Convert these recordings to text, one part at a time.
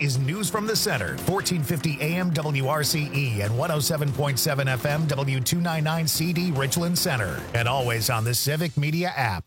is News from the Center, 1450 AM WRCE and 107.7 FM W299 CD Richland Center, and always on the Civic Media app.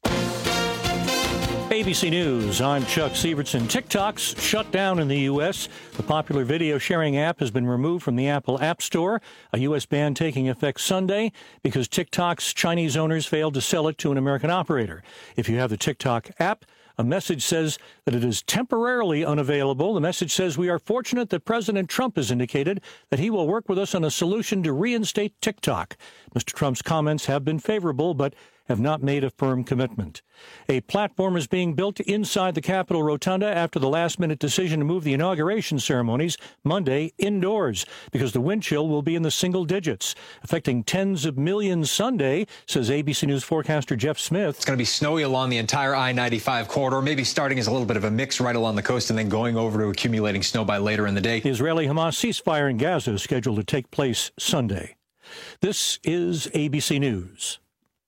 ABC News, I'm Chuck Sievertson. TikTok's shut down in the U.S. The popular video sharing app has been removed from the Apple App Store, a U.S. ban taking effect Sunday because TikTok's Chinese owners failed to sell it to an American operator. If you have the TikTok app, a message says that it is temporarily unavailable. The message says, we are fortunate that President Trump has indicated that he will work with us on a solution to reinstate TikTok. Mr. Trump's comments have been favorable, but have not made a firm commitment. A platform is being built inside the Capitol Rotunda after the last-minute decision to move the inauguration ceremonies Monday indoors because the wind chill will be in the single digits, affecting tens of millions Sunday, says ABC News forecaster Jeff Smith. It's going to be snowy along the entire I-95 corridor, maybe starting as a little bit of a mix right along the coast and then going over to accumulating snow by later in the day. The Israeli-Hamas ceasefire in Gaza is scheduled to take place Sunday. This is ABC News.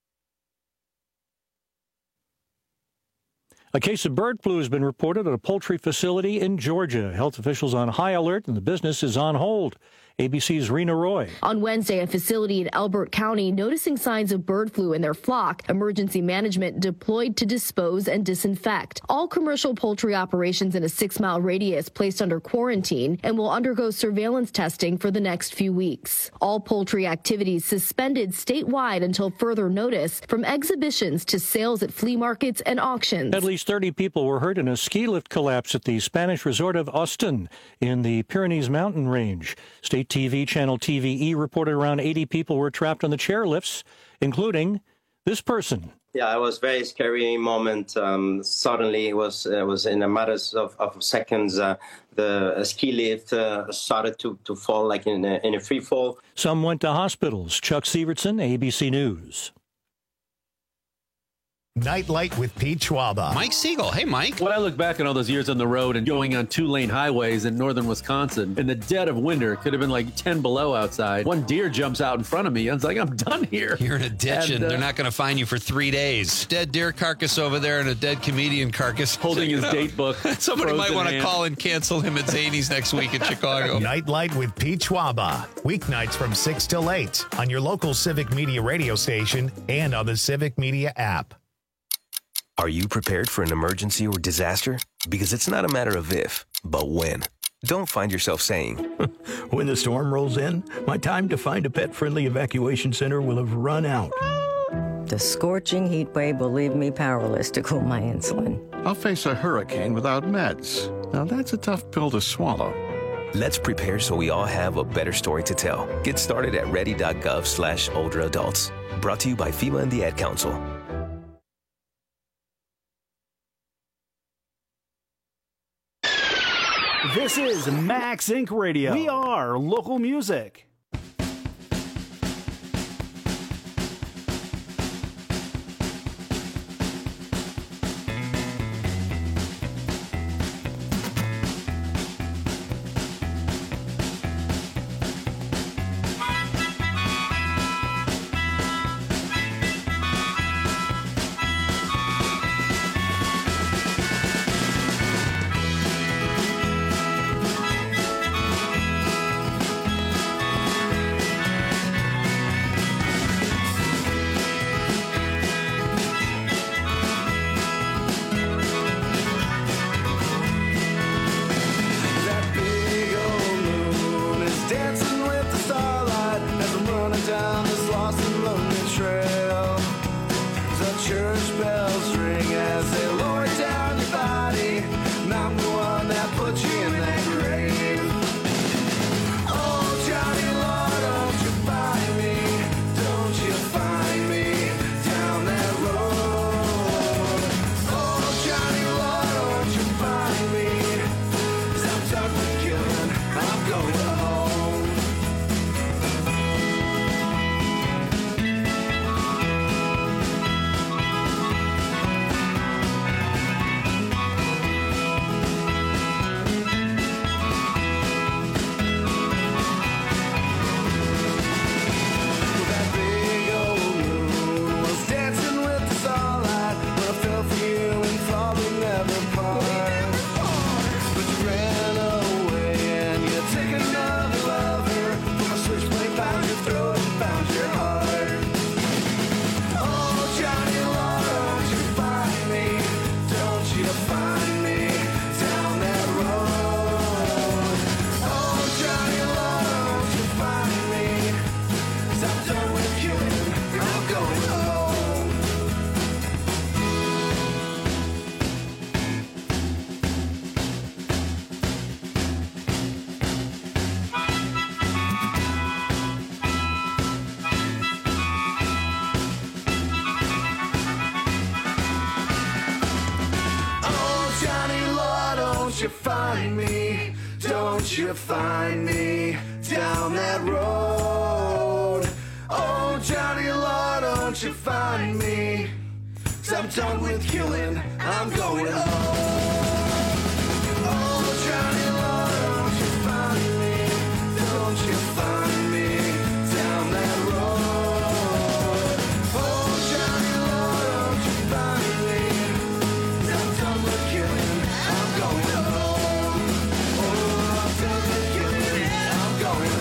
A case of bird flu has been reported at a poultry facility in Georgia. Health officials on high alert and the business is on hold. ABC's Rena Roy. On Wednesday, a facility in Elbert County noticing signs of bird flu in their flock. Emergency management deployed to dispose and disinfect. All commercial poultry operations in a 6-mile radius placed under quarantine and will undergo surveillance testing for the next few weeks. All poultry activities suspended statewide until further notice, from exhibitions to sales at flea markets and auctions. At least 30 people were hurt in a ski lift collapse at the Spanish resort of Austin in the Pyrenees mountain range. State TV channel TVE reported around 80 people were trapped on the chairlifts, including this person. Yeah, it was a very scary moment. Suddenly, it was in a matter of seconds. The ski lift started to fall like in a free fall. Some went to hospitals. Chuck Sievertson, ABC News. Nightlight with Pete Schwaba. Mike Siegel. Hey, Mike. When I look back on all those years on the road and going on 2-lane highways in northern Wisconsin, in the dead of winter, it could have been like 10 below outside. One deer jumps out in front of me. I was like, I'm done here. You're in a ditch and they're not going to find you for 3 days. Dead deer carcass over there and a dead comedian carcass. Holding his date book. Somebody might want to call and cancel him at Zany's next week in Chicago. Nightlight with Pete Schwaba. Weeknights from 6 till 8 on your local Civic Media radio station and on the Civic Media app. Are you prepared for an emergency or disaster? Because it's not a matter of if, but when. Don't find yourself saying, when the storm rolls in, my time to find a pet-friendly evacuation center will have run out. The scorching heat wave will leave me powerless to cool my insulin. I'll face a hurricane without meds. Now that's a tough pill to swallow. Let's prepare so we all have a better story to tell. Get started at ready.gov/older adults. Brought to you by FEMA and the Ad Council. This is Max Inc. Radio. We are local music. don't you find me, don't you find me down that road. Oh, Johnny Law, don't you find me, 'cause I'm done with killing, I'm going home. Oh, Johnny Law, don't you find me, don't you find me down that road. Oh, Johnny Law, don't you find me, 'cause I'm done with killing, I'm going home. Oh, I'm done with killing, I'm going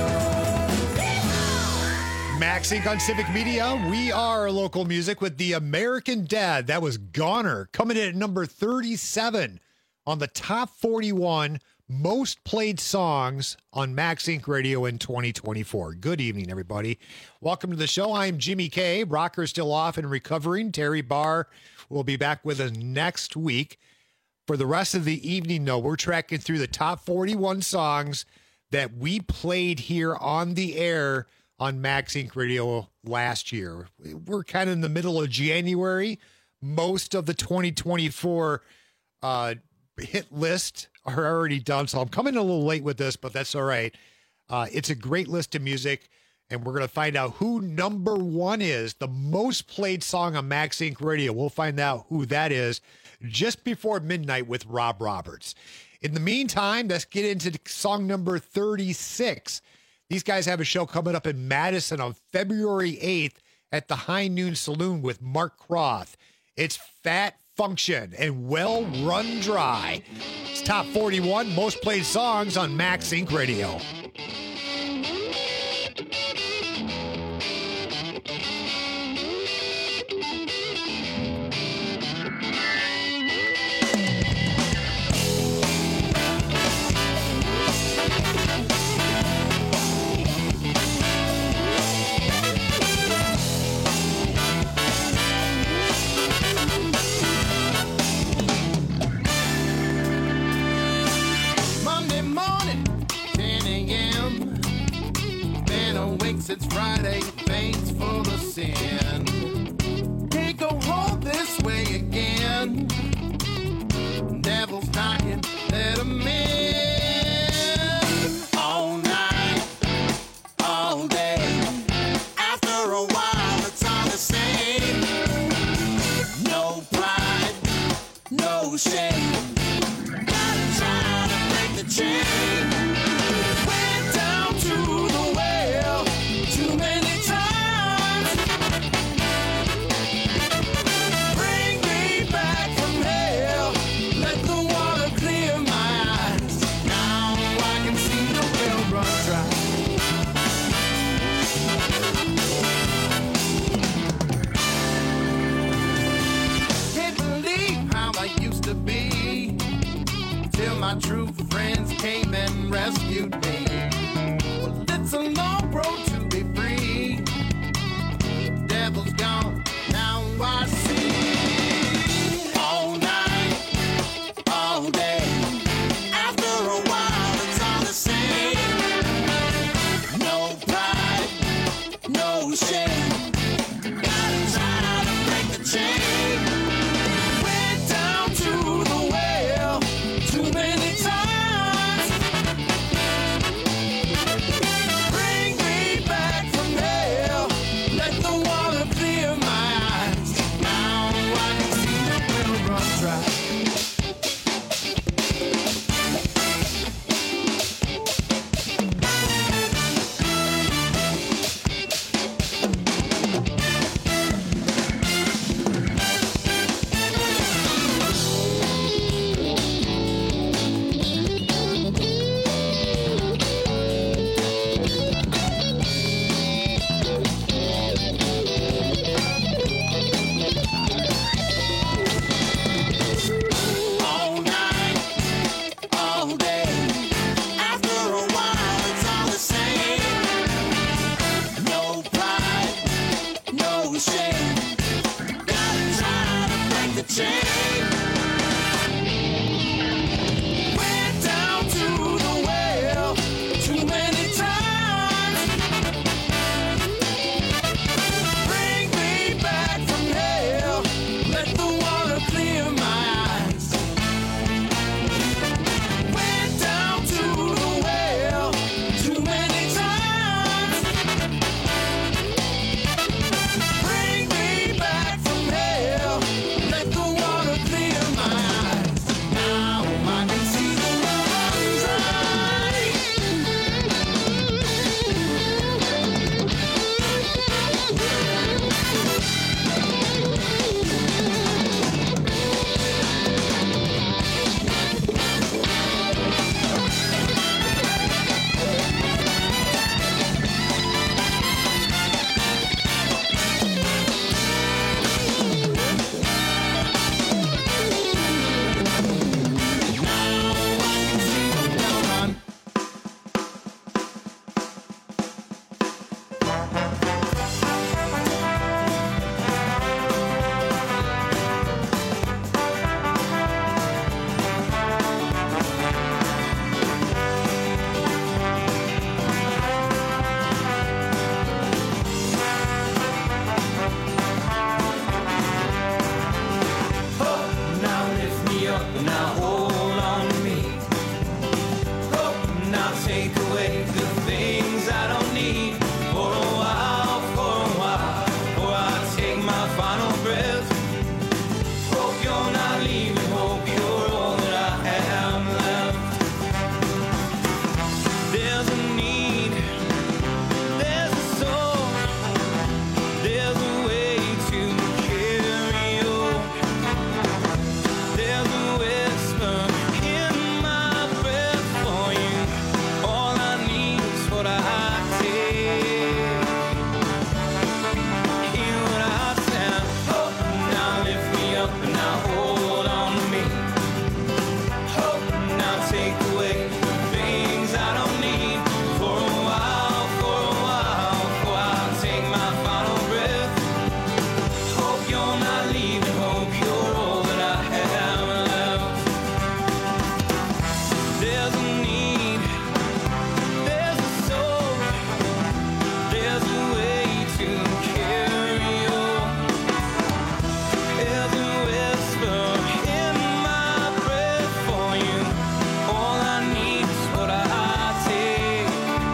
home. Max Inc. on Civic Media. We are local music with the American Dad. That was Goner, coming in at number 37 on the top 41 most played songs on Max Inc. Radio in 2024. Good evening, everybody. Welcome to the show. I'm Jimmy K. Rocker's still off and recovering. Terry Barr will be back with us next week. For the rest of the evening, though, we're tracking through the top 41 songs that we played here on the air on Max Inc. Radio last year. We're kind of in the middle of January. Most of the 2024 hit list are already done, so I'm coming a little late with this, but that's all right. It's a great list of music, and we're going to find out who number one is, the most played song on Max Inc. Radio. We'll find out who that is just before midnight with Rob Roberts. In the meantime, let's get into song number 36. These guys have a show coming up in Madison on February 8th at the High Noon Saloon with Mark Croth. It's Fat Function and Well Run Dry. It's top 41 most played songs on Max Inc. Radio. It's Friday, thanks for the sin. Can't go home this way again. Devil's knocking, let him in. All night, all day. After a while, it's all the same. No pride, no shame. Gotta try to break the chain. Went down to the well too many times. Bring me back from hell. Let the water clear my eyes. Now I can see the well run dry. Can't believe how I used to be, till my true friends came and rescued me. Well, it's a long road to be free. Devil's gone, now I see. All night, all day. After a while, it's all the same. No pride, no shame. Gotta try to break the chain. Went down to the well too many times. take away the things I don't need for a while, or I take my final breath. Hope you're not leaving, hope you're all that I have left. There's a need, there's a soul, there's a way to carry on. There's a whisper in my breath for you. All I need is what I take. Hear what I said. Hope now lift me up and now hold on to me. Hope now take away the things I don't need for a while, for I'll take my final breath. Hope you're not leaving, hope you're all that I have left. There's a need, there's a soul, there's a way to carry on. There's a whisper in my breath for you. All I need is what I take.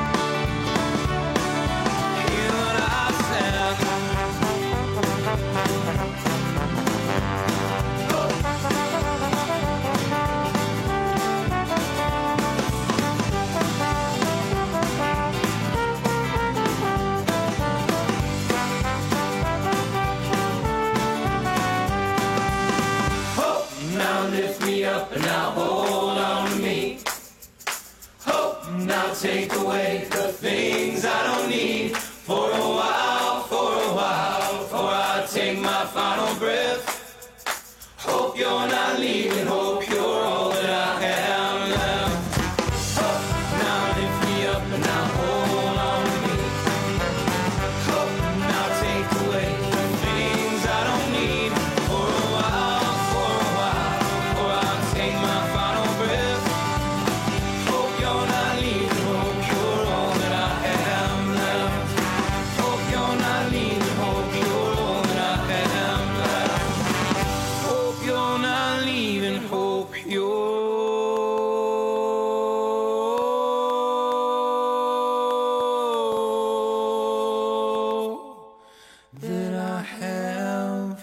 Hear what I said. Hope now lift me up and now hold on to me. Hope now take away the things I don't need for a while, for I take my final breath. Hope you're not leaving, hope you're all that I have left. Hope now lift me up and now hold on to me. Hope now take away the things I don't need for a while, for I take my final breath. Hope you're not leaving, hope you're all that I have left. Hope you're not leaving, hope you're all that I have left. Hope you're not leaving, hope you're that I have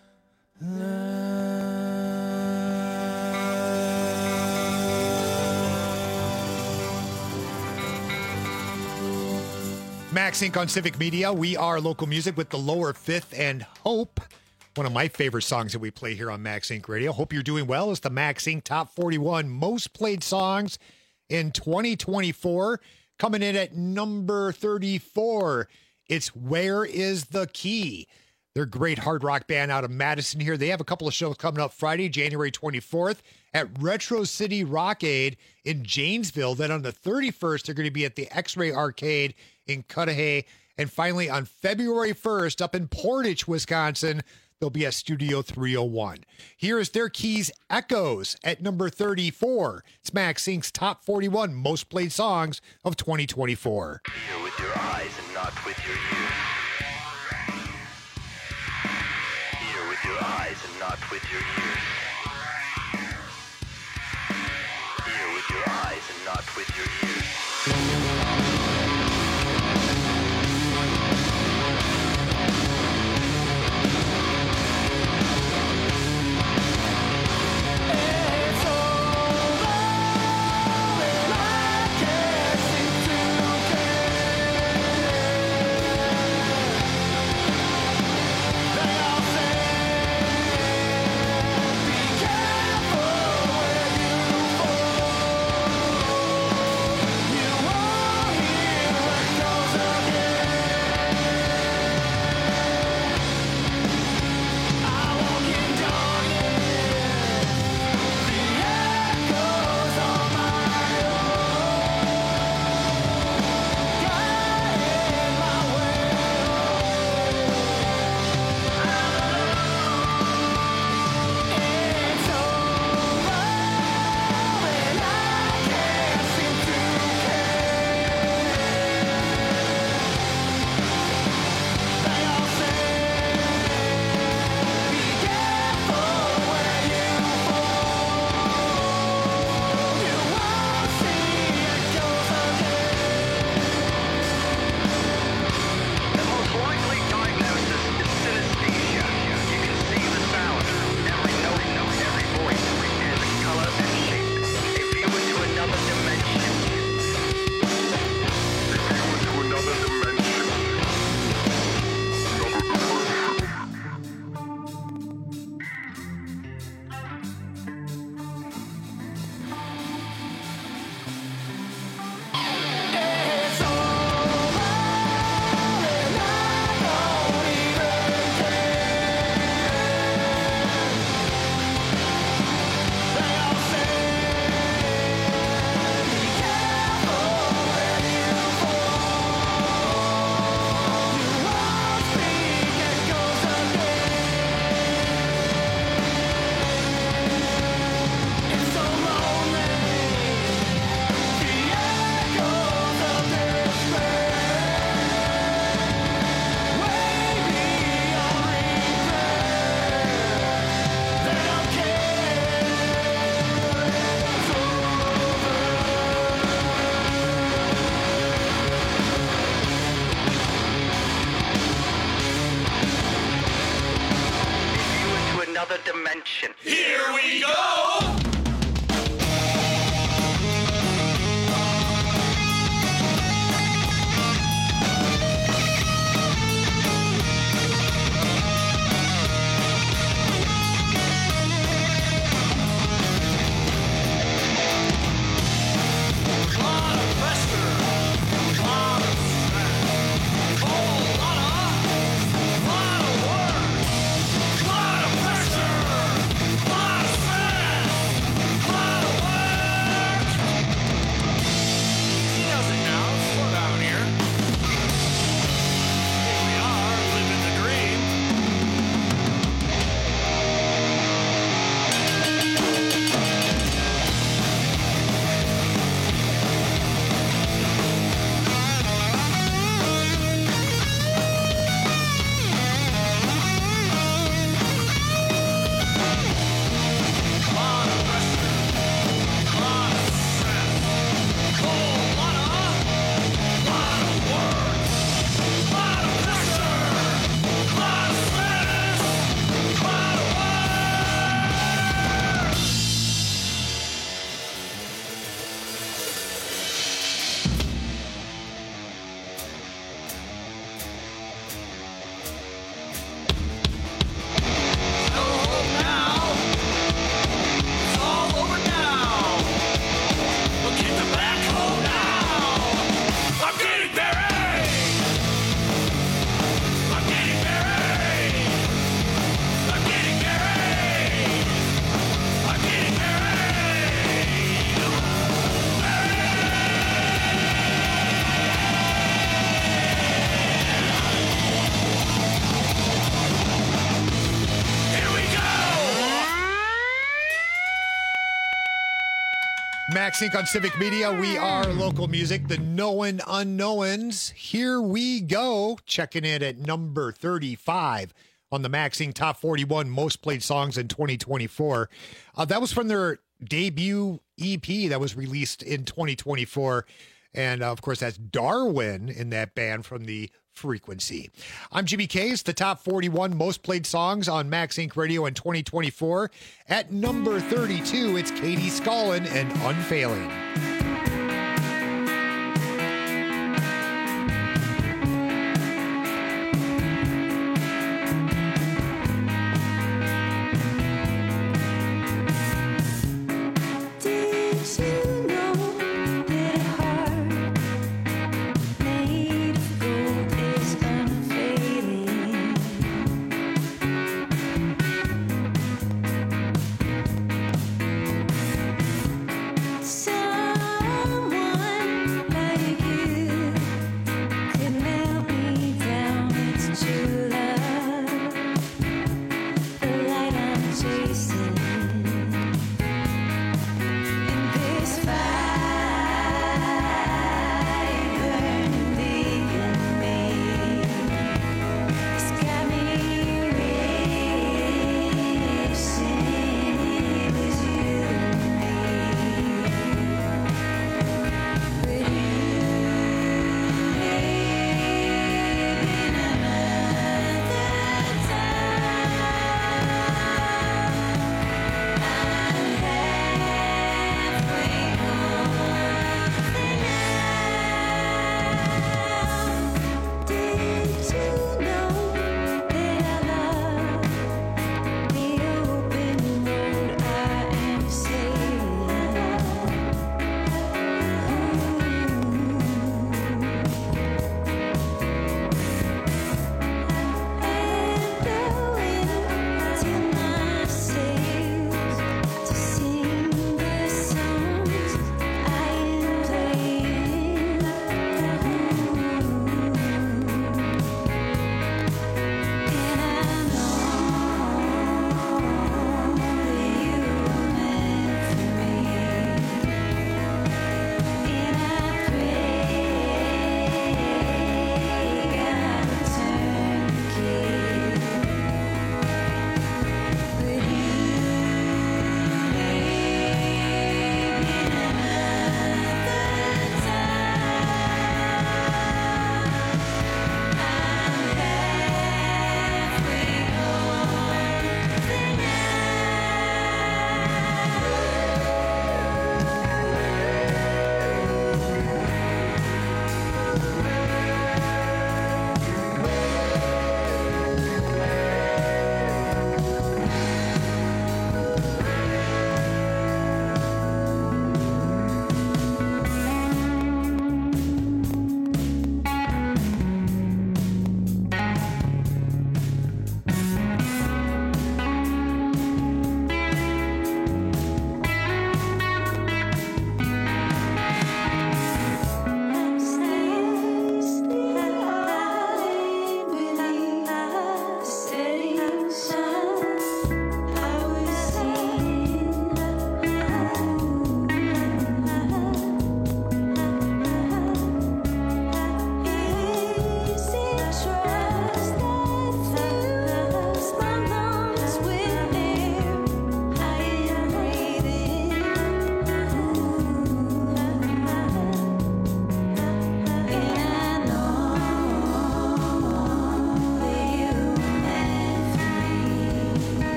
Max Inc. on Civic Media. We are local music with the Lower Fifth and Hope. One of my favorite songs that we play here on Max Inc. Radio. Hope you're doing well. It's the Max Inc. Top 41 most played songs in 2024. Coming in at number 34, it's Where Is the Key? They're a great hard rock band out of Madison here. They have a couple of shows coming up Friday, January 24th at Retro City Rockade in Janesville. Then on the 31st, they're going to be at the X-Ray Arcade in Cudahy. And finally, on February 1st, up in Portage, Wisconsin, they'll be at Studio 301. Here is their Keys Echoes at number 34. It's Max Inc.'s Top 41 most played songs of 2024. Hear with your eyes and not with your ears. Hear with your eyes and not with your ears. Hear with your eyes and not with your ears. Max Inc. on Civic Media. We are local music, the known unknowns. Here we go. Checking in at number 35 on the Max Inc. Top 41 Most Played Songs in 2024. That was from their debut EP that was released in 2024. And, of course, that's Darwin in that band from the Frequency. I'm Jimmy Case, the top 41 most played songs on Max Inc. Radio in 2024. At number 32, it's Katie Scullin and Unfailing. Some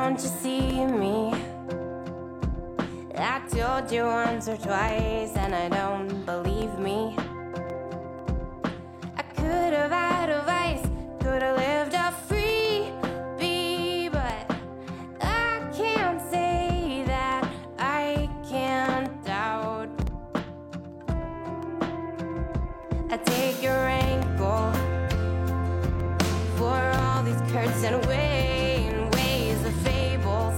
don't you see me? I told you once or twice and I don't believe me. I could have had advice, could have lived a free bee, but I can't say that I can't doubt. I take your ankle for all these curts and ways of fables.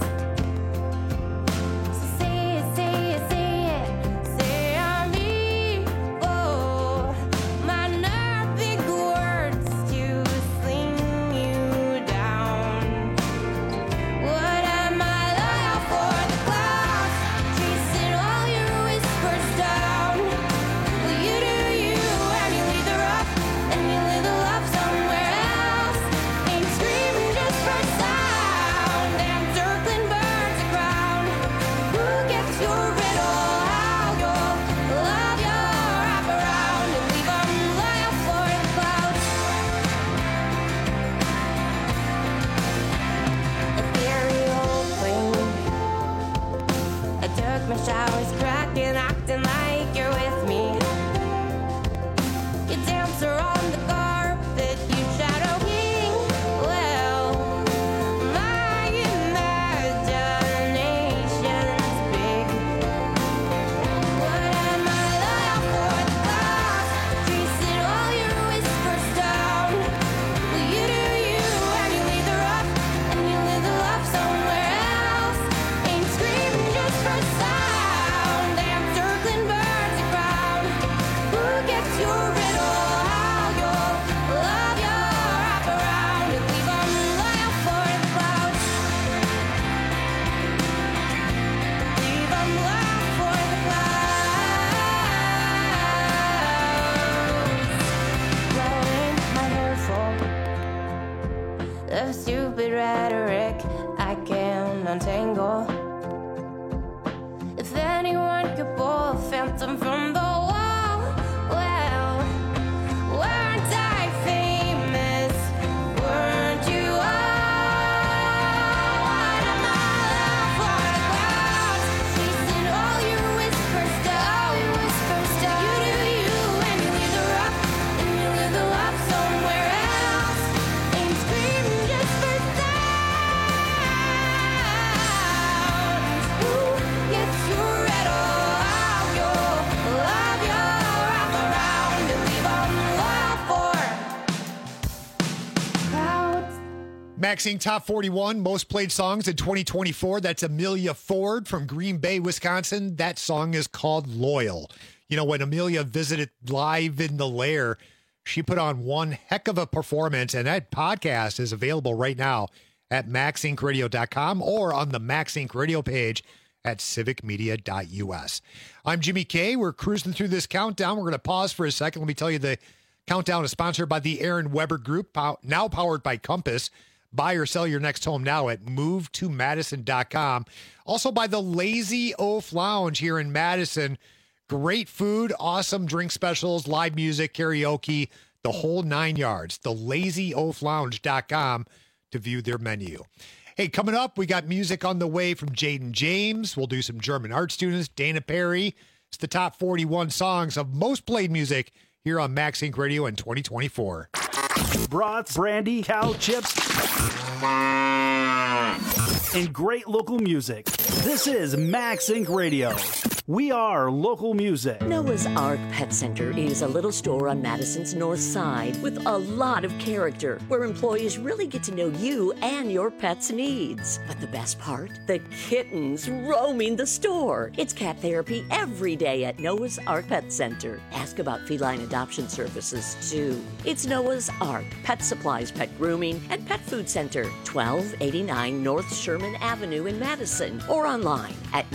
So say it, say I'm evil. My nerve big words to sling you down. What am I loyal for? The clouds chasing all your whispers down. Well, you do you, and you leave the rough, and you leave the love somewhere else. Ain't screaming just for sound, and circling birds around. Who gets your riddle? How you'll love your wraparound and leave 'em loyal for the clouds. Ethereal queen. I took my showers cracking, acting like you're with me. You dance around the carpet, you shadow king. Well, my imagination's big. What am I loyal for? The clouds chasing all your whispers down. Well, you do you, and you leave the rough, and you leave the love somewhere else. Ain't screaming just for sound, damn circling birds around. Who gets your riddle? How you'll love your wraparound and leave 'em loyal for the clouds. Leave 'em loyal for the clouds. Blowing my hair full. The stupid rhetoric I can't untangle. If anyone could pull a phantom from the wall, well, weren't I famous? Weren't you all? What am I left for the clouds? Chasing all your whispers down, You do you, and you leave the rough, and you leave the love somewhere else. Ain't screaming just for sound. Who gets your riddle? How you'll love your wraparound and leave 'em loyal for clouds. Maxine Top 41, most played songs in 2024. That's Amelia Ford from Green Bay, Wisconsin. That song is called Loyal. You know, when Amelia visited live in the Lair, she put on one heck of a performance, and that podcast is available right now at maxincradio.com or on the Max Inc. radio page at civicmedia.us. I'm Jimmy K. We're cruising through this countdown. We're going to pause for a second. Let me tell you, the countdown is sponsored by the Aaron Weber Group, now powered by Compass. Buy or sell your next home now at movetomadison.com. Also by the Lazy Oaf Lounge here in Madison. Great food, awesome drink specials, live music, karaoke, the whole 9 yards. The LazyOafLounge.com to view their menu. Hey, coming up, we got music on the way from Jaden James. We'll do some German art students, Dana Perry. It's the top 41 songs of most played music here on Max Inc. Radio in 2024. Brats, brandy, cow chips, and great local music. This is Max Inc. Radio. We are local music. Noah's Ark Pet Center is a little store on Madison's north side with a lot of character, where employees really get to know you and your pet's needs. But the best part? The kittens roaming the store. It's cat therapy every day at Noah's Ark Pet Center. Ask about feline adoption services, too. It's Noah's Ark Pet Supplies, Pet Grooming, and Pet Food Center, 1289 North Sherman Avenue in Madison, or online at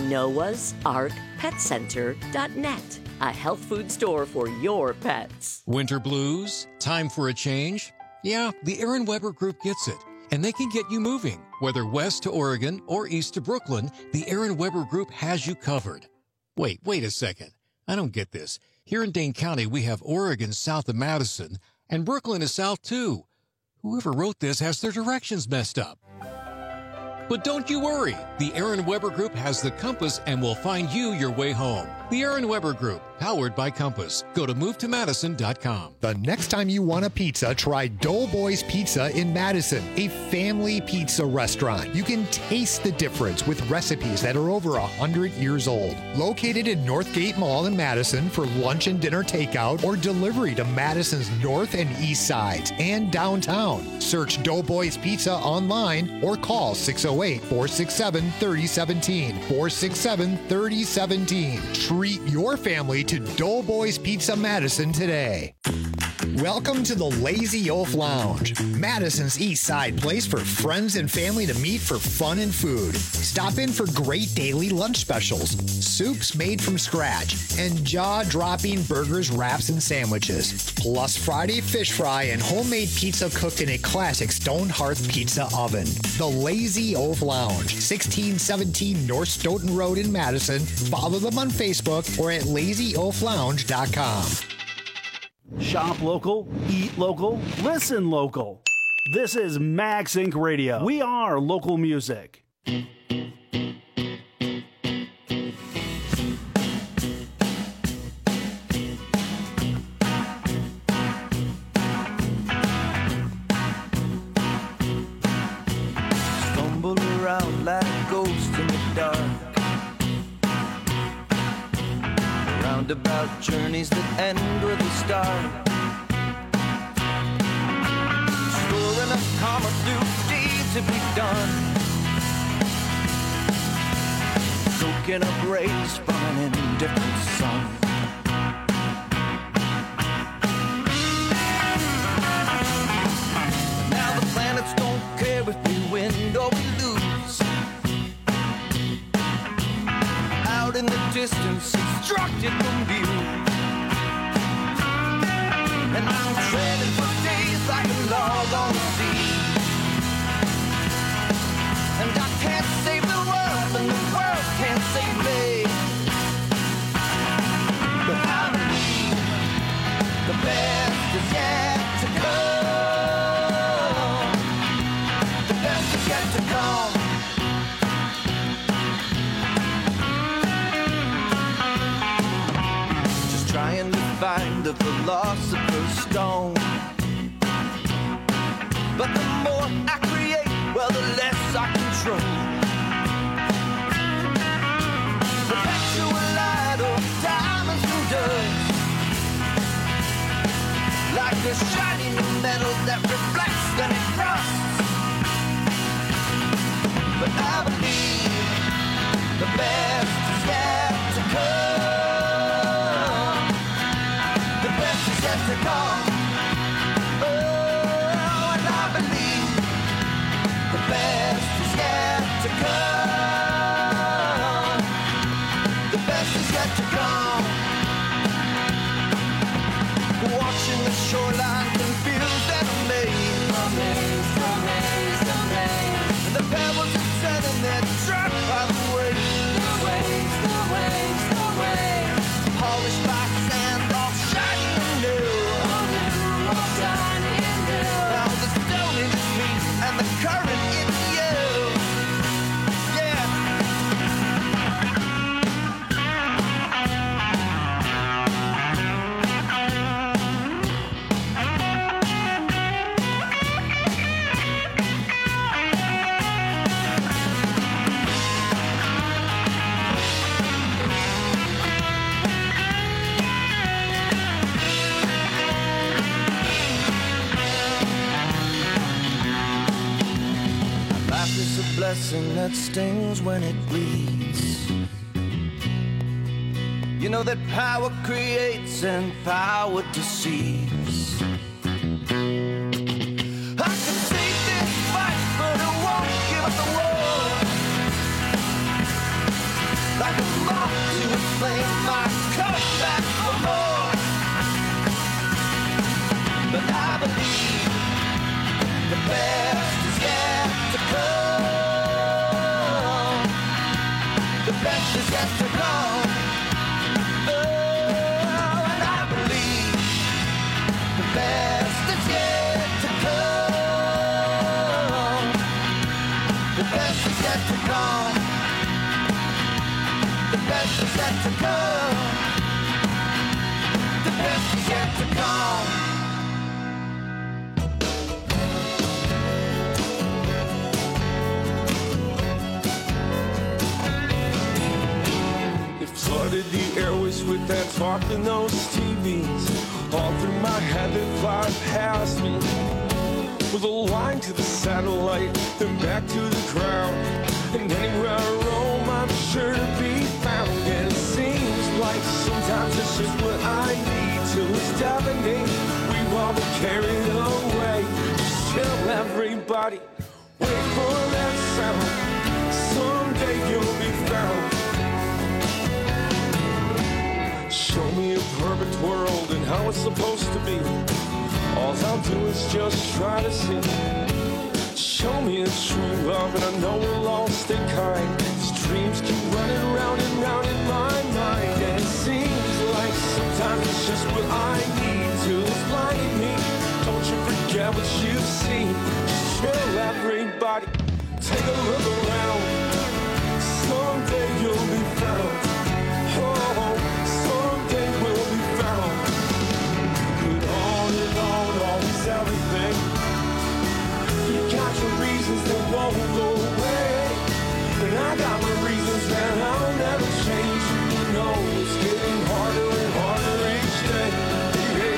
noahsarkpetcenter.net. A health food store for your pets. Winter blues? Time for a change? Yeah, the Aaron Weber Group gets it. And they can get you moving. Whether west to Oregon or east to Brooklyn, the Aaron Weber Group has you covered. Wait a second. I don't get this. Here in Dane County, we have Oregon south of Madison, and Brooklyn is south too. Whoever wrote this has their directions messed up. But don't you worry. The Aaron Weber Group has the compass and will find you your way home. The Aaron Weber Group, powered by Compass. Go to movetomadison.com. The next time you want a pizza, try Doughboys Pizza in Madison, a family pizza restaurant. You can taste the difference with recipes that are over 100 years old. Located in Northgate Mall in Madison for lunch and dinner takeout or delivery to Madison's north and east sides and downtown. Search Doughboys Pizza online or call 608-467-3017. 467-3017. Treat your family to Doughboys Pizza Madison today. Welcome to the Lazy Oaf Lounge, Madison's East Side place for friends and family to meet for fun and food. Stop in for great daily lunch specials, soups made from scratch, and jaw-dropping burgers, wraps, and sandwiches. Plus Friday fish fry and homemade pizza cooked in a classic stone hearth pizza oven. The Lazy Oaf Lounge, 1617 North Stoughton Road in Madison. Follow them on Facebook or at lazyoaflounge.com. Shop local, eat local, listen local. This is Max Inc. Radio. We are local music. Stumble around like a ghost in the dark. Roundabout journeys that end with a start. Storing up karma through deeds to be done. Soaking up rays from an indifferent sun. Now the planets don't care if we win or we lose. Out in the distance, obstructed from view. And I'm treading for days like a log on the sea. And I can't save the world, and the world can't save me. But I believe the best is yet to come. The best is yet to come. Trying to find the philosopher's stone. But the more I create, well, the less I control. Perpetual light of diamonds and dust, like a shiny new metal that reflects then it rusts. But I believe the best is yet to come. To come. Oh, and I believe the best is yet to come. The best is yet to come. Watching the shoreline confused and amazed. Amazed, amazed, amazed. And the pebbles are setting their trap by the waves. The waves, the waves, the waves. Polished by sand, all shiny and new. Now the stone is me and the current is you. Yeah. It's a blessing that stings when it bleeds. You know that power creates and power deceives. I can take this fight, but I won't give up the war. Like a moth to a flame, I come back for more. But I believe the best is yet to come. The best is yet to come. Oh, and I believe the best is yet to come. The best is yet The best is yet to come. The best is yet to come. Flooded the airways with that talk in those TVs. All through my head they fly past me. With a line to the satellite, then back to the ground. And anywhere I roam, I'm sure to be found. And it seems like sometimes it's just what I need till it's deafening. We've all been carried away. Just chill, everybody. Wait for that sound. Someday you'll be found. Show me a perfect world and how it's supposed to be. All I'll do is just try to see. Show me a true love and I know we'll all stay kind. These dreams keep running round and round in my mind. And it seems like sometimes it's just what I need to fly me. Don't you forget what you've seen. Just chill, everybody. Take a look around. Someday you'll be found. Oh, someday we'll be found. But on and on, always everything. You got your reasons that won't go away. And I got my reasons that I'll never change. You know it's getting harder and harder each day. Hey,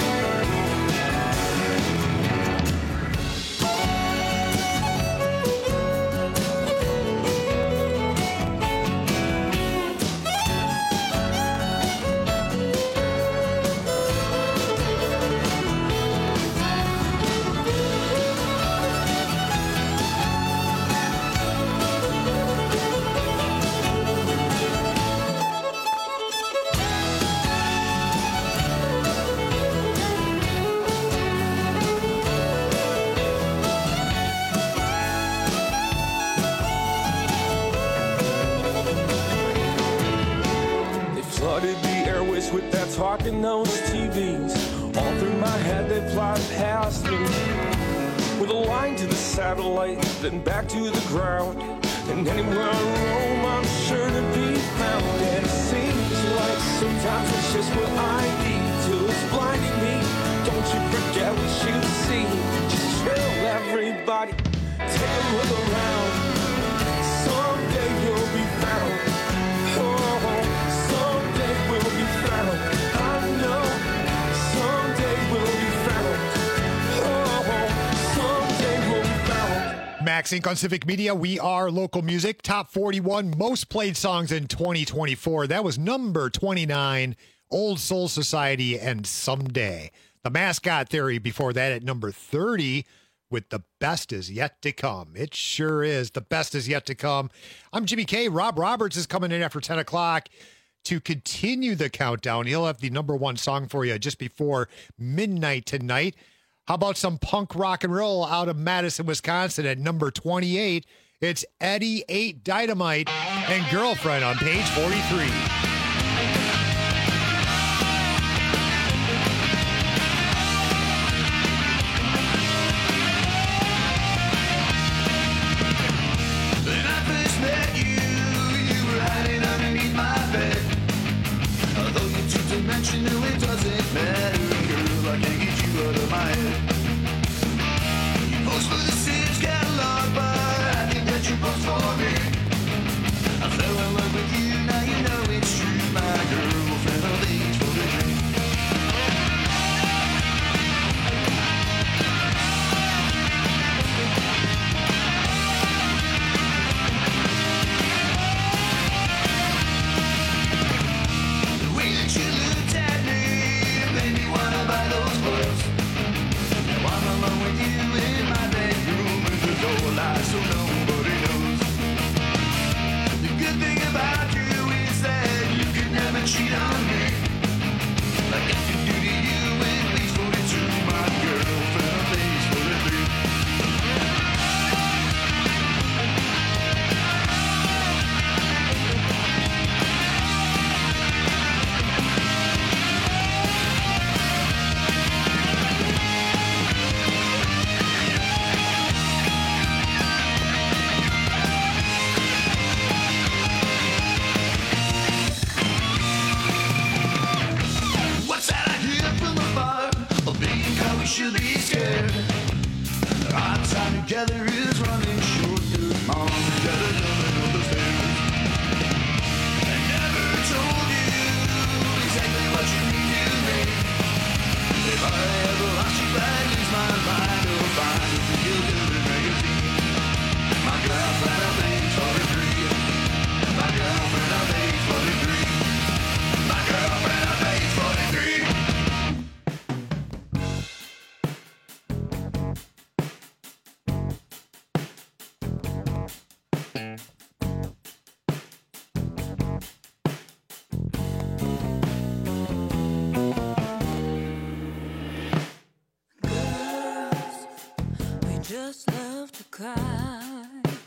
with that talk in those TVs. All through my head they fly past me. With a line to the satellite, then back to the ground. And anywhere I roam, I'm sure to be found. And it seems like sometimes it's just what I need till it's blinding me. Don't you forget what you see. Just chill, everybody. Take a look around. Someday you'll be found. Oh, someday we'll be found. I know someday we'll be found. Oh, someday we'll be found. Max Inc. on Civic Media. We are local music. Top 41 most played songs in 2024. That was number 29, Old Soul Society and Someday. The Mascot Theory before that at number 30 with The Best Is Yet to Come. It sure is. The best is yet to come. I'm Jimmy K. Rob Roberts is coming in after 10 o'clock to continue the countdown. He'll have the number one song for you just before midnight tonight. How about some punk rock and roll out of Madison, Wisconsin at number 28? It's Eddie 8 Dynamite and Girlfriend on page 43. No, it doesn't matter, girl, I can't get you out of my head. You post for the Sims catalog, but I think that you post for me. I fell in love with you, now you know it's true. My girlfriend of age 43. The way that you looked at me made me wanna buy those clothes. Now I'm alone with you in my bedroom with the door light so nobody knows. Yeah, there is running short, good mom. You gotta come up the stairs. I never told you exactly what you need to me. If I ever lost you back, lose my mind, or find a real good magazine. My girlfriend, I think, 43. My girlfriend, I think, 43. My girlfriend, I think, 43. We just love to cry.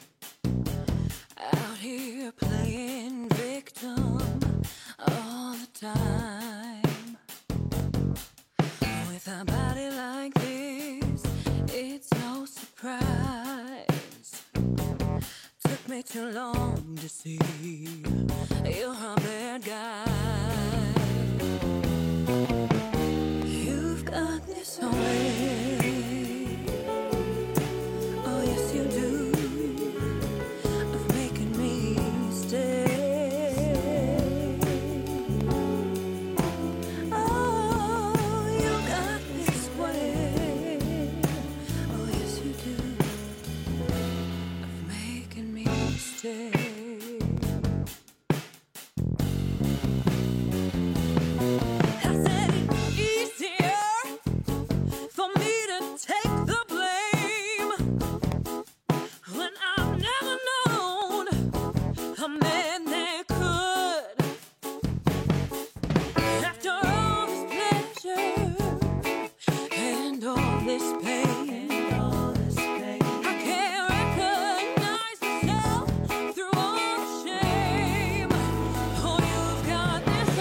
Out here playing victim all the time. With a body like this, it's no surprise. Took me too long to see you're a bad guy. You've got this way. Oh, yes, you do. Of making me stay. Oh, you got this way. Oh, yes, you do. Of making me stay. I said it's easier for me to take the blame when I've never known a man that could. After all this pleasure and all this pain, I can't recognize myself through all the shame. Oh, you've got this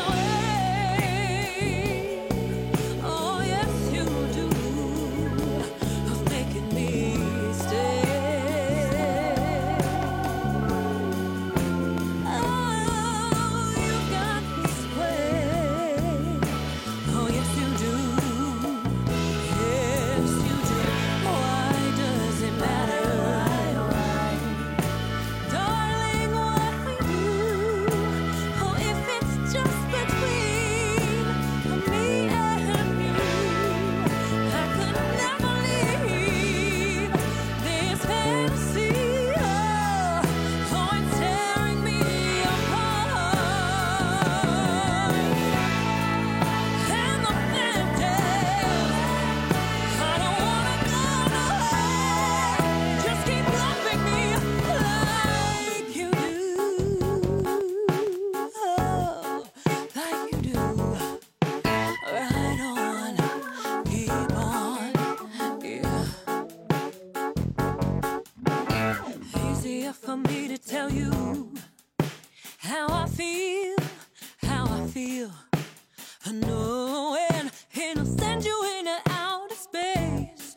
way. Oh, yes, you do. Of making me stay. Oh, you've got this way. Oh, yes, you do. Yes, you do. Why does it matter? Darling, what we do. Oh, if it's just between me and you, I could never leave this fantasy. Oh, it's tearing me apart. And the fact is, I don't wanna go nowhere. Just keep loving me like you do. Oh, like you do. Right on, keep on, yeah. Easier for me to tell you how I feel, knowing it'll send you into outer space.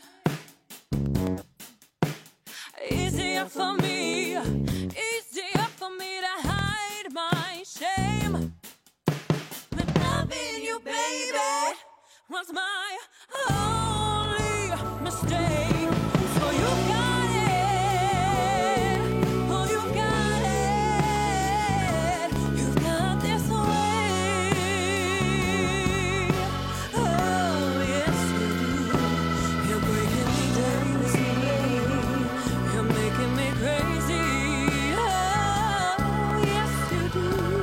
Easier for me to hide my shame. But loving you, baby, was my only mistake. So you got it. Oh, you got it. You've got this way. Oh, yes, you do. You're breaking me daily. You're making me crazy. Oh, yes, you do.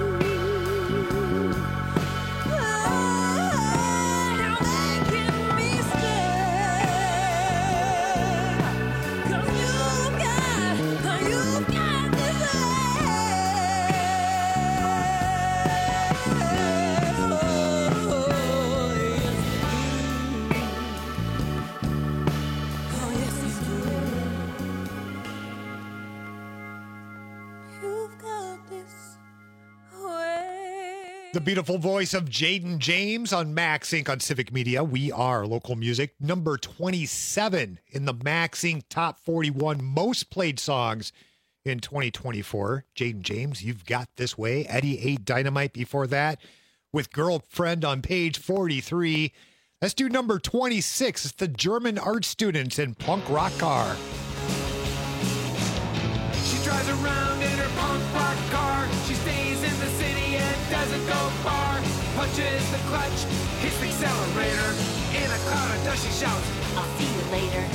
You're making me stay. 'Cause you've got this Oh, yes, you do. You've got this way. The beautiful voice of Jaden James on Max Inc. on Civic Media. We are local music. Number 27 in the Max Inc. Top 41 most played songs in 2024. Jaden James, You've Got This Way. Eddie 8 Dynamite before that with Girlfriend on page 43. Let's do number 26. It's the German art students in Punk Rock Car. drives around in her punk rock car. She stays in the city and doesn't go far. Punches the clutch, hits the accelerator. In a cloud of dust she shouts, I'll see you later.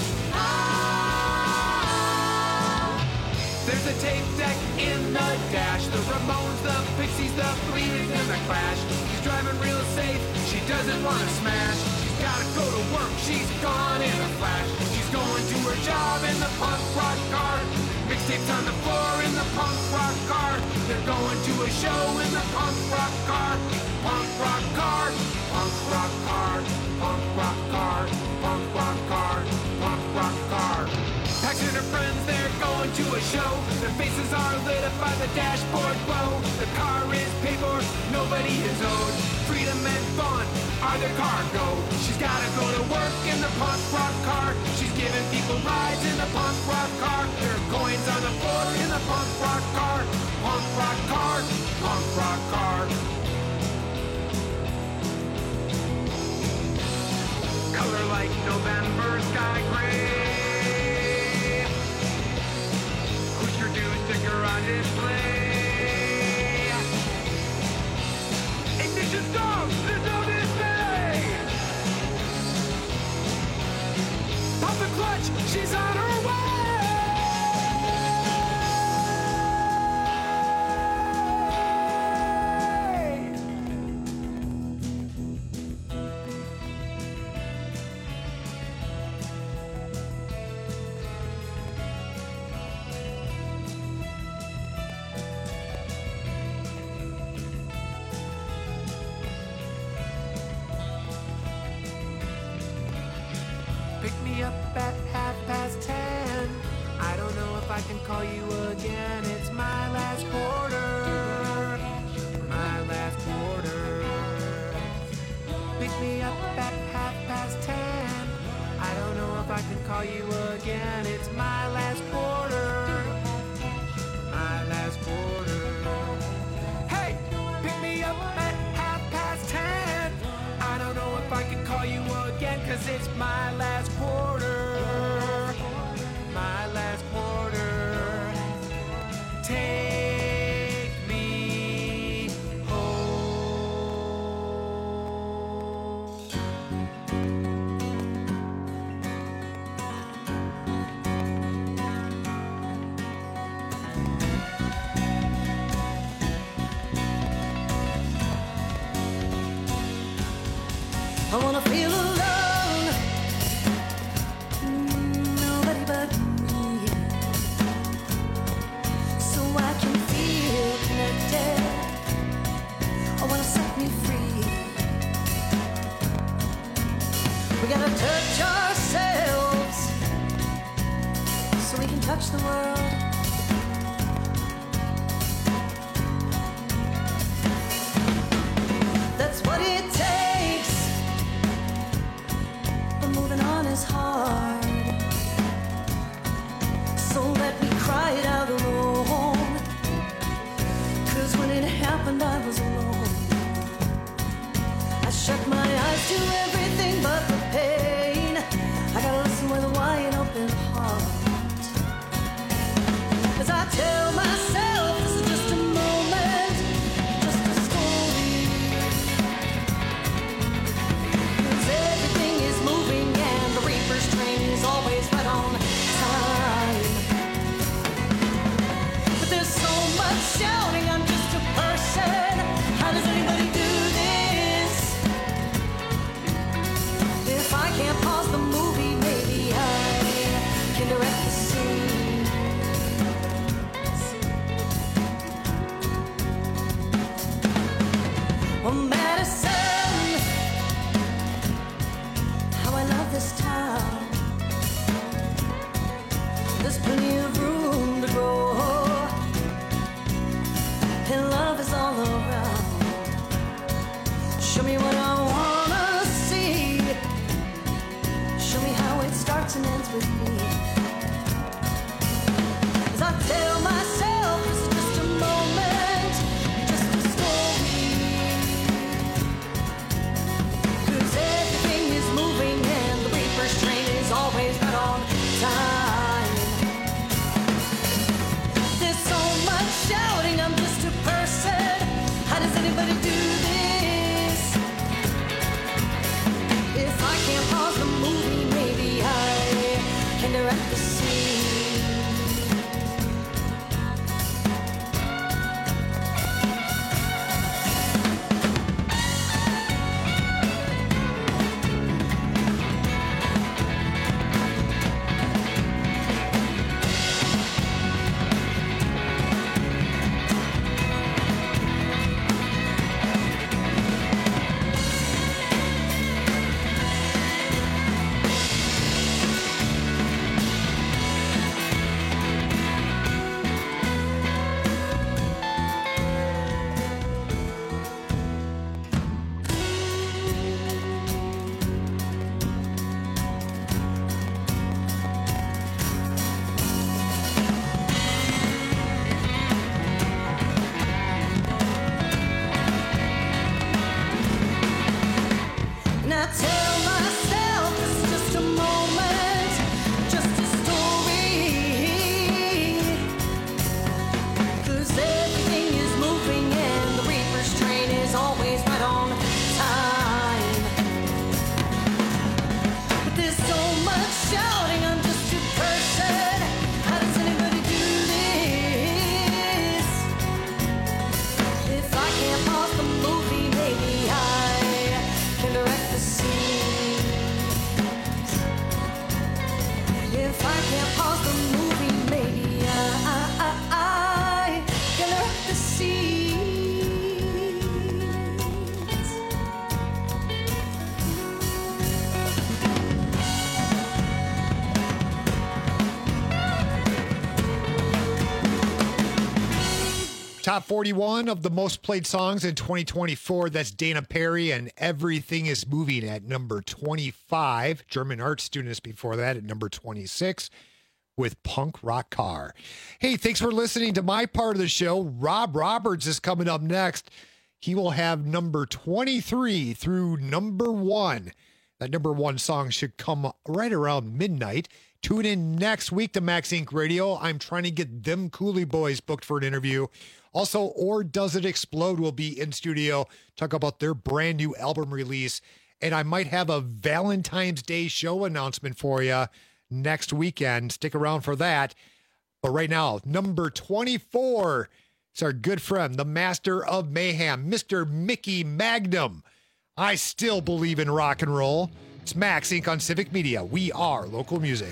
There's a tape deck in the dash. The Ramones, the Pixies, the Bleeding, and the Clash. She's driving real safe, she doesn't want to smash. She's gotta go to work, she's gone in a flash. She's going to her job in the punk rock car. Mixtapes on the floor in the punk rock car. They're going to a show in the punk rock car. Punk rock car, punk rock car, punk rock car, punk rock car, punk rock car. Pax and her friends, they're going to a show. Their faces are lit up by the dashboard glow. The car is paid for, nobody is owed. Freedom and fun are their cargo. She's gotta go to work in the punk rock car. She's giving people rides in the punk rock car. There are coins on the floor in the punk rock car. Punk rock car, punk rock car. Color like November sky gray. Sticker on display. Ignition stop, there's no display. Pop the clutch, she's on her way. Pick me up at 10:30. I don't know if I can call you again. It's my last quarter. My last quarter. Pick me up at 10:30. I don't know if I can call you again. It's my last quarter. My last quarter. Hey, pick me up at 10:30. I don't know if I can call you again, 'cause it's my last quarter. My last quarter. Take me I wanna feel alone, nobody but me, so I can feel connected. I wanna set me free. We gotta touch ourselves so we can touch the world. That's what it takes. Moving on is hard, so let me cry it out alone. 'Cause when it happened I was alone. I shut my eyes to everything but the pain. I gotta listen with a wide open heart, as I tell myself this is just a moment, just a story. 'Cause everything is moving and the Reaper's train is always right on time. But there's so much shouting, I'm just a person. How does anybody do this? If I can't pause the movie, maybe I can direct the scene. Oh, Madison, how I love this town. There's plenty of room to grow, and love is all around. Show me what I wanna see. Show me how it starts and ends with me. As I tell myself it's just a moment, just a story. 'Cause everything is moving and the Reaper's train is always right on time. There's is always right on time. But there's so much shouting, I'm just a person. How does anybody do this? If I can't pause the movie, maybe I can direct the scenes. If I can't pause the movie, maybe I can direct the scenes. Top 41 of the most played songs in 2024. That's Dana Perry and Everything is Moving at number 25. German art students before that at number 26 with Punk Rock Car. Hey, thanks for listening to my part of the show. Rob Roberts is coming up next. He will have number 23 through number 1. That number 1 song should come right around midnight. Tune in next week to Max Inc. Radio. I'm trying to get them Cooley Boys booked for an interview. Also, Or Does It Explode will be in studio, talk about their brand new album release. And I might have a Valentine's Day show announcement for you next weekend. Stick around for that. But right now, number 24 is our good friend, the master of mayhem, Mr. Mickey Magnum. I still believe in rock and roll. It's Max Inc. on Civic Media. We are local music.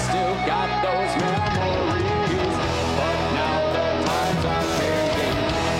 Got those memories, but now the times are changing.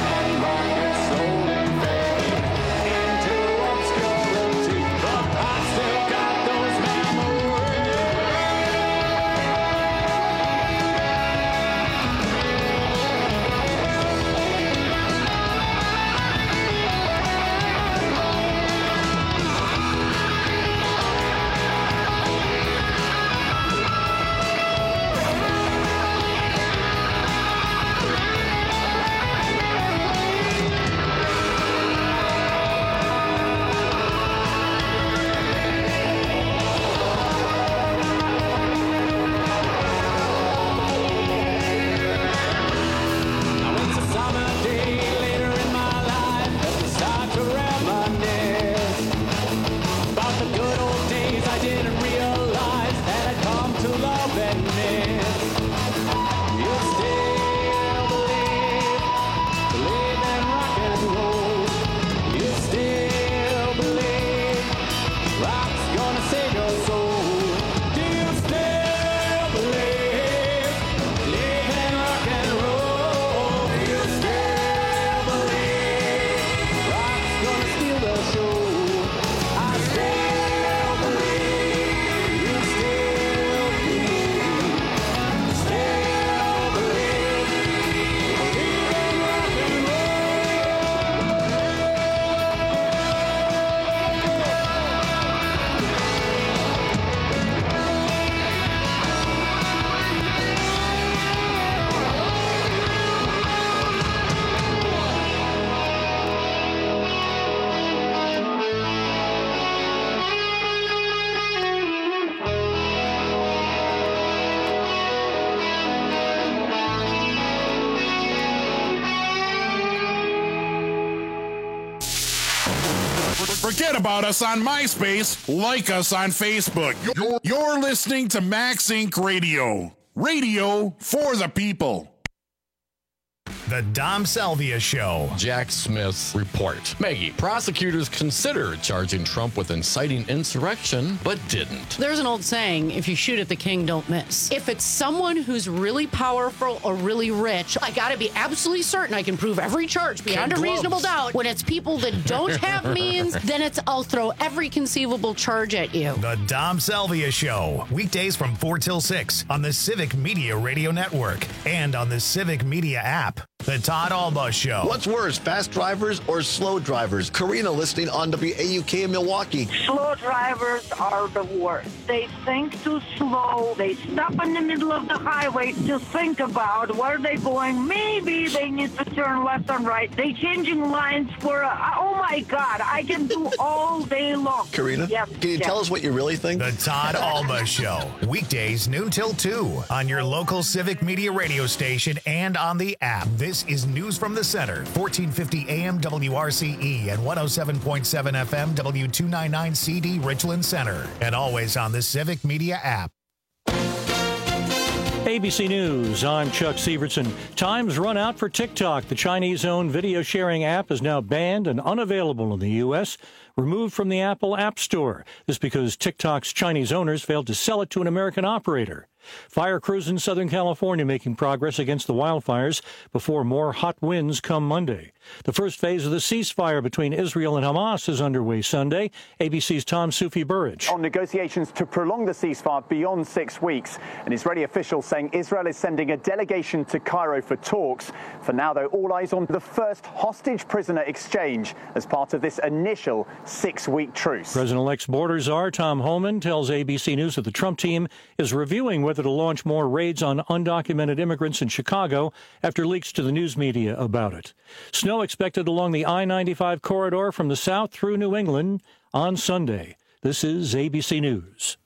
Forget about us on MySpace. Like us on Facebook. You're listening to Max Inc. Radio. Radio for the people. The Dom Salvia Show. Jack Smith's report. Maggie, prosecutors considered charging Trump with inciting insurrection, but didn't. There's an old saying, if you shoot at the king, don't miss. If it's someone who's really powerful or really rich, I gotta be absolutely certain I can prove every charge beyond a reasonable doubt. When it's people that don't have means, then I'll throw every conceivable charge at you. The Dom Salvia Show. Weekdays from 4 till 6 on the Civic Media Radio Network and on the Civic Media app. The Todd Alba Show. What's worse, fast drivers or slow drivers? Karina listening on WAUK in Milwaukee. Slow drivers are the worst. They think too slow. They stop in the middle of the highway to think about where they're going. Maybe they need to turn left and right. They changing lines for, oh my God, I can do all day long. Karina, can you tell us what you really think? The Todd Alba Show. Weekdays noon till 2 on your local Civic Media radio station and on the app. This is News from the Center, 1450 AM WRCE and 107.7 FM W299 CD Richland Center, and always on the Civic Media app. ABC News, I'm Chuck Sievertson. Time's run out for TikTok. The Chinese-owned video sharing app is now banned and unavailable in the U.S., removed from the Apple App Store. This because TikTok's Chinese owners failed to sell it to an American operator. Fire crews in Southern California making progress against the wildfires before more hot winds come Monday. The first phase of the ceasefire between Israel and Hamas is underway Sunday. ABC's Tom Sufi Burridge. On negotiations to prolong the ceasefire beyond 6 weeks, an Israeli official saying Israel is sending a delegation to Cairo for talks. For now, though, all eyes on the first hostage prisoner exchange as part of this initial 6-week truce. President-elect's border czar Tom Homan tells ABC News that the Trump team is reviewing whether to launch more raids on undocumented immigrants in Chicago after leaks to the news media about it. Snow expected along the I-95 corridor from the south through New England on Sunday. This is ABC News.